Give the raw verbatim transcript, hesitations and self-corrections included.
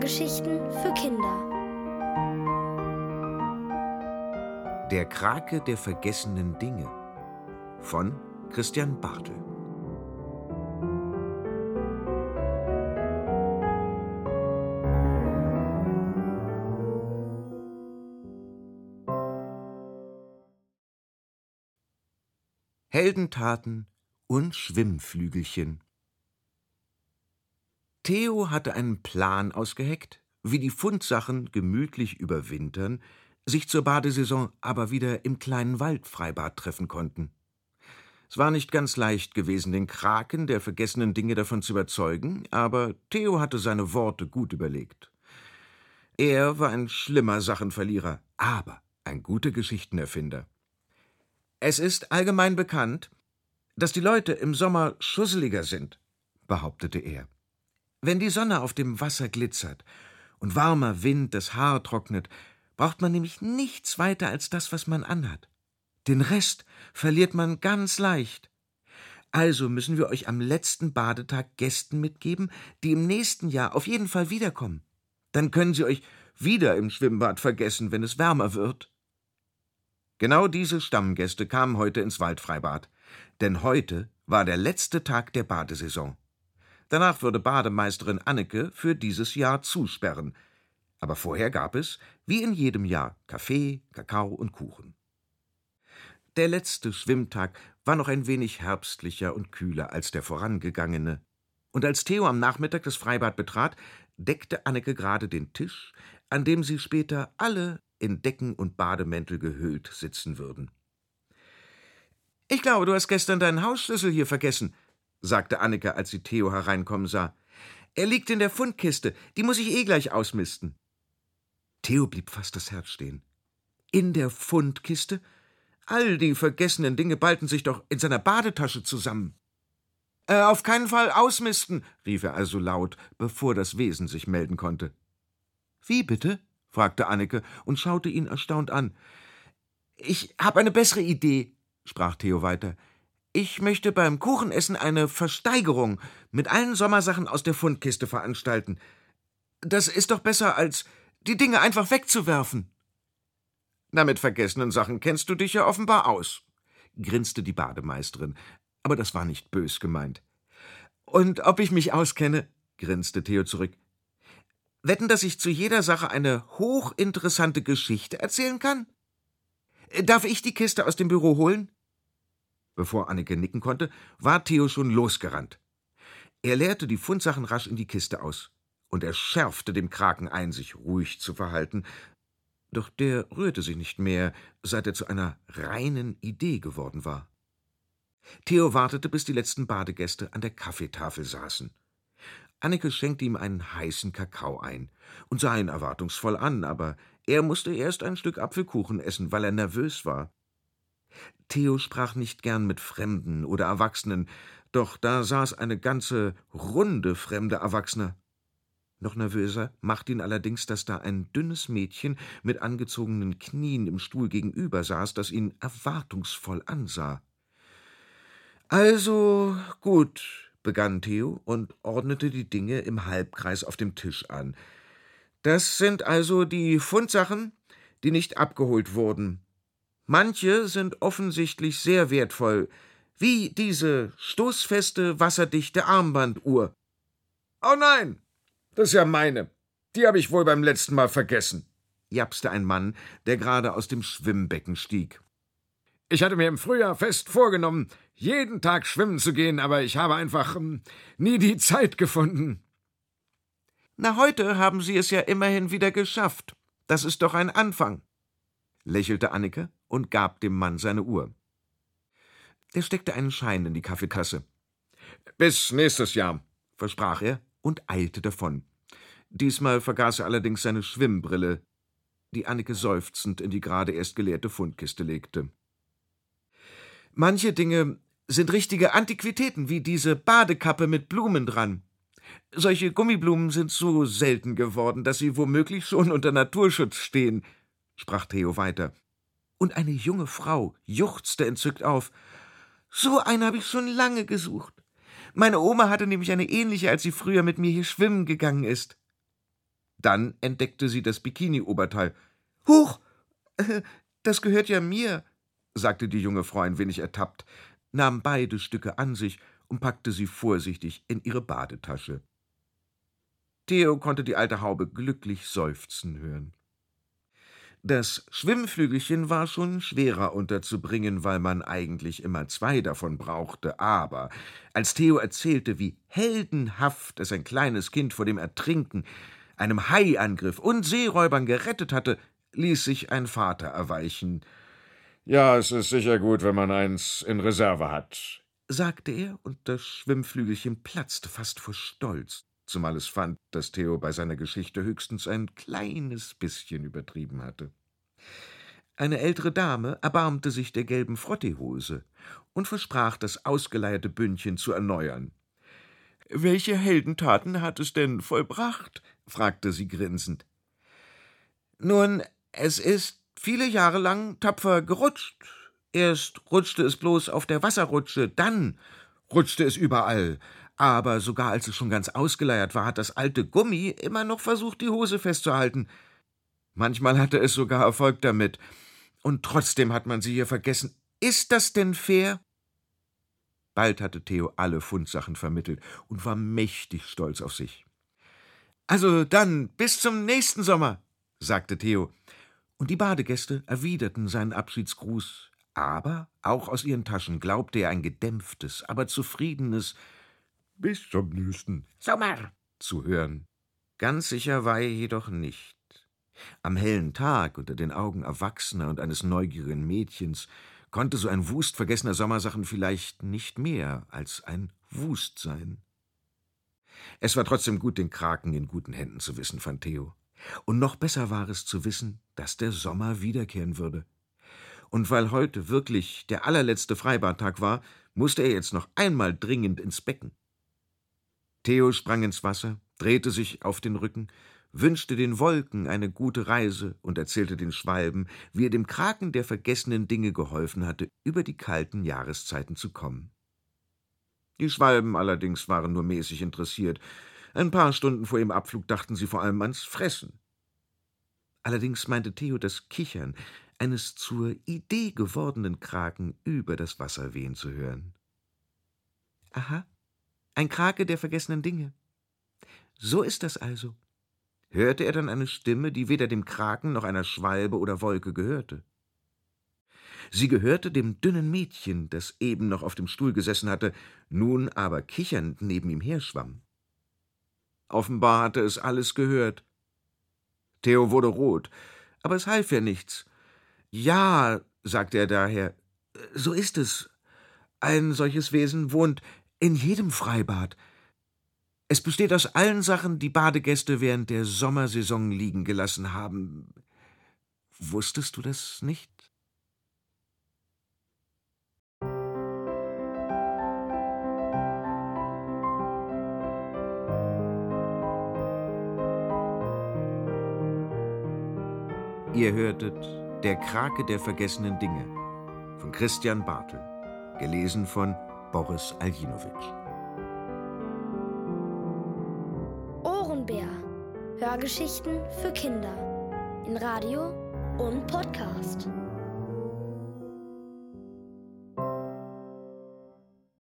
Hörgeschichten für Kinder. Der Krake der vergessenen Dinge von Christian Bartel. Heldentaten und Schwimmflügelchen. Theo hatte einen Plan ausgeheckt, wie die Fundsachen gemütlich überwintern, sich zur Badesaison aber wieder im kleinen Waldfreibad treffen konnten. Es war nicht ganz leicht gewesen, den Kraken der vergessenen Dinge davon zu überzeugen, aber Theo hatte seine Worte gut überlegt. Er war ein schlimmer Sachenverlierer, aber ein guter Geschichtenerfinder. Es ist allgemein bekannt, dass die Leute im Sommer schusseliger sind, behauptete er. Wenn die Sonne auf dem Wasser glitzert und warmer Wind das Haar trocknet, braucht man nämlich nichts weiter als das, was man anhat. Den Rest verliert man ganz leicht. Also müssen wir euch am letzten Badetag Gästen mitgeben, die im nächsten Jahr auf jeden Fall wiederkommen. Dann können sie euch wieder im Schwimmbad vergessen, wenn es wärmer wird. Genau diese Stammgäste kamen heute ins Waldfreibad, denn heute war der letzte Tag der Badesaison. Danach würde Bademeisterin Anneke für dieses Jahr zusperren. Aber vorher gab es, wie in jedem Jahr, Kaffee, Kakao und Kuchen. Der letzte Schwimmtag war noch ein wenig herbstlicher und kühler als der vorangegangene. Und als Theo am Nachmittag das Freibad betrat, deckte Anneke gerade den Tisch, an dem sie später alle in Decken und Bademäntel gehüllt sitzen würden. »Ich glaube, du hast gestern deinen Hausschlüssel hier vergessen«, sagte Anneke, als sie Theo hereinkommen sah. »Er liegt in der Fundkiste, die muss ich eh gleich ausmisten.« Theo blieb fast das Herz stehen. In der Fundkiste? All die vergessenen Dinge ballten sich doch in seiner Badetasche zusammen. Äh, »Auf keinen Fall ausmisten«, rief er also laut, bevor das Wesen sich melden konnte. »Wie bitte?« fragte Anneke und schaute ihn erstaunt an. »Ich habe eine bessere Idee«, sprach Theo weiter. »Ich möchte beim Kuchenessen eine Versteigerung mit allen Sommersachen aus der Fundkiste veranstalten. Das ist doch besser, als die Dinge einfach wegzuwerfen.« »Na, mit vergessenen Sachen kennst du dich ja offenbar aus«, grinste die Bademeisterin, aber das war nicht bös gemeint. »Und ob ich mich auskenne«, grinste Theo zurück. »Wetten, dass ich zu jeder Sache eine hochinteressante Geschichte erzählen kann? Darf ich die Kiste aus dem Büro holen?« Bevor Anneke nicken konnte, war Theo schon losgerannt. Er leerte die Fundsachen rasch in die Kiste aus, und er schärfte dem Kraken ein, sich ruhig zu verhalten, doch der rührte sich nicht mehr, seit er zu einer reinen Idee geworden war. Theo wartete, bis die letzten Badegäste an der Kaffeetafel saßen. Anneke schenkte ihm einen heißen Kakao ein und sah ihn erwartungsvoll an, aber er musste erst ein Stück Apfelkuchen essen, weil er nervös war. Theo sprach nicht gern mit Fremden oder Erwachsenen, doch da saß eine ganze Runde fremder Erwachsener. Noch nervöser machte ihn allerdings, dass da ein dünnes Mädchen mit angezogenen Knien im Stuhl gegenüber saß, das ihn erwartungsvoll ansah. »Also gut«, begann Theo und ordnete die Dinge im Halbkreis auf dem Tisch an. »Das sind also die Fundsachen, die nicht abgeholt wurden. Manche sind offensichtlich sehr wertvoll, wie diese stoßfeste, wasserdichte Armbanduhr.« »Oh nein, das ist ja meine. Die habe ich wohl beim letzten Mal vergessen«, japste ein Mann, der gerade aus dem Schwimmbecken stieg. »Ich hatte mir im Frühjahr fest vorgenommen, jeden Tag schwimmen zu gehen, aber ich habe einfach ähm, nie die Zeit gefunden.« »Na, heute haben Sie es ja immerhin wieder geschafft. Das ist doch ein Anfang«, lächelte Anneke und gab dem Mann seine Uhr. Der steckte einen Schein in die Kaffeetasse. »Bis nächstes Jahr«, versprach er und eilte davon. Diesmal vergaß er allerdings seine Schwimmbrille, die Anneke seufzend in die gerade erst geleerte Fundkiste legte. »Manche Dinge sind richtige Antiquitäten, wie diese Badekappe mit Blumen dran. Solche Gummiblumen sind so selten geworden, dass sie womöglich schon unter Naturschutz stehen«, sprach Theo weiter. Und eine junge Frau juchzte entzückt auf. »So eine habe ich schon lange gesucht. Meine Oma hatte nämlich eine ähnliche, als sie früher mit mir hier schwimmen gegangen ist.« Dann entdeckte sie das Bikini-Oberteil. »Huch, äh, das gehört ja mir«, sagte die junge Frau ein wenig ertappt, nahm beide Stücke an sich und packte sie vorsichtig in ihre Badetasche. Theo konnte die alte Haube glücklich seufzen hören. Das Schwimmflügelchen war schon schwerer unterzubringen, weil man eigentlich immer zwei davon brauchte, aber als Theo erzählte, wie heldenhaft es ein kleines Kind vor dem Ertrinken, einem Haiangriff und Seeräubern gerettet hatte, ließ sich ein Vater erweichen. »Ja, es ist sicher gut, wenn man eins in Reserve hat«, sagte er, und das Schwimmflügelchen platzte fast vor Stolz, zumal es fand, dass Theo bei seiner Geschichte höchstens ein kleines bisschen übertrieben hatte. Eine ältere Dame erbarmte sich der gelben Frottehose und versprach, das ausgeleierte Bündchen zu erneuern. »Welche Heldentaten hat es denn vollbracht?« fragte sie grinsend. »Nun, es ist viele Jahre lang tapfer gerutscht. Erst rutschte es bloß auf der Wasserrutsche, dann rutschte es überall. Aber sogar als es schon ganz ausgeleiert war, hat das alte Gummi immer noch versucht, die Hose festzuhalten. Manchmal hatte es sogar Erfolg damit. Und trotzdem hat man sie hier vergessen. Ist das denn fair?« Bald hatte Theo alle Fundsachen vermittelt und war mächtig stolz auf sich. »Also dann, bis zum nächsten Sommer«, sagte Theo, und die Badegäste erwiderten seinen Abschiedsgruß, aber auch aus ihren Taschen glaubte er ein gedämpftes, aber zufriedenes »Bis zum nächsten Sommer« zu hören. Ganz sicher war er jedoch nicht. Am hellen Tag, unter den Augen Erwachsener und eines neugierigen Mädchens, konnte so ein Wust vergessener Sommersachen vielleicht nicht mehr als ein Wust sein. Es war trotzdem gut, den Kraken in guten Händen zu wissen, fand Theo. Und noch besser war es zu wissen, dass der Sommer wiederkehren würde. Und weil heute wirklich der allerletzte Freibadtag war, musste er jetzt noch einmal dringend ins Becken. Theo sprang ins Wasser, drehte sich auf den Rücken, wünschte den Wolken eine gute Reise und erzählte den Schwalben, wie er dem Kraken der vergessenen Dinge geholfen hatte, über die kalten Jahreszeiten zu kommen. Die Schwalben allerdings waren nur mäßig interessiert. Ein paar Stunden vor ihrem Abflug dachten sie vor allem ans Fressen. Allerdings meinte Theo das Kichern eines zur Idee gewordenen Kraken über das Wasser wehen zu hören. »Aha, ein Krake der vergessenen Dinge. So ist das also«, hörte er dann eine Stimme, die weder dem Kraken noch einer Schwalbe oder Wolke gehörte. Sie gehörte dem dünnen Mädchen, das eben noch auf dem Stuhl gesessen hatte, nun aber kichernd neben ihm herschwamm. Offenbar hatte es alles gehört. Theo wurde rot, aber es half ja nichts. »Ja«, sagte er daher, »so ist es. Ein solches Wesen wohnt in jedem Freibad. Es besteht aus allen Sachen, die Badegäste während der Sommersaison liegen gelassen haben. Wusstest du das nicht?« Ihr hörtet »Der Krake der vergessenen Dinge« von Christian Bartel, gelesen von Boris Aljinowitsch. Ohrenbär. Hörgeschichten für Kinder in Radio und Podcast.